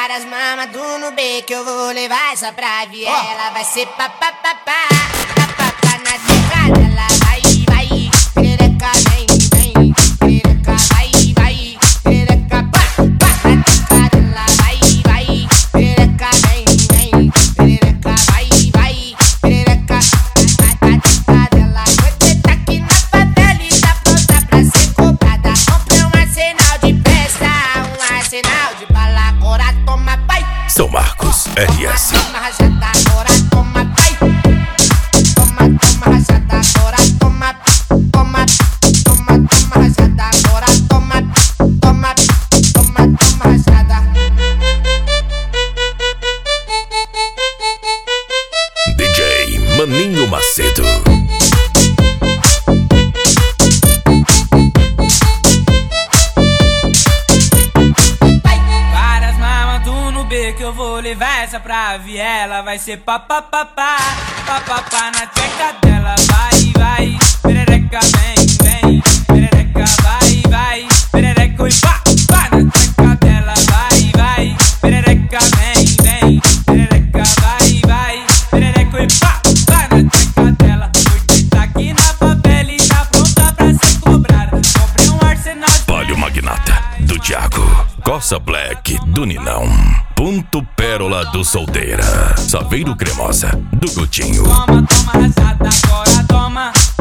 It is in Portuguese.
Várias mamas do Nubê que eu vou levar essa pra viela. Vai ser papapá, papapá na tecla dela. Vai, vai, perereca vem, vem, perereca vai, vai, perereca pá, pá na tecla dela. Vai, vai, perereca vem, vem, perereca vai, vai, perereca na tecla dela. Você tá aqui na favela e tá pronta pra ser cobrada. Comprei um arsenal de festa, um arsenal de bala. Agora toma, pai. São Marcos RS. Toma rajada, agora toma, pai. Toma, toma rajada, agora toma, toma, toma, toma rajada, agora toma, toma, toma, toma rajada. DJ Maninho Macedo. Várias mamas do Nubê que eu vou levar essa pra viela. Vai ser papapá, papapá na tcheca dela. Vai, vai, perereca vem, vem, perereca vai, vai, perereca e pá, pá na tcheca dela. Vai, vai, perereca vem, vem, perereca vai, vai, perereca e pá, pá na tcheca dela. Porque tá aqui na favela e tá pronta pra ser cobrada. Comprei um arsenal de Palio Magnata do Thiago. Coça Black do Ninão. Ponto Pérola do Solteira. Saveiro Cremosa do Gutinho. toma, toma rajada, agora toma.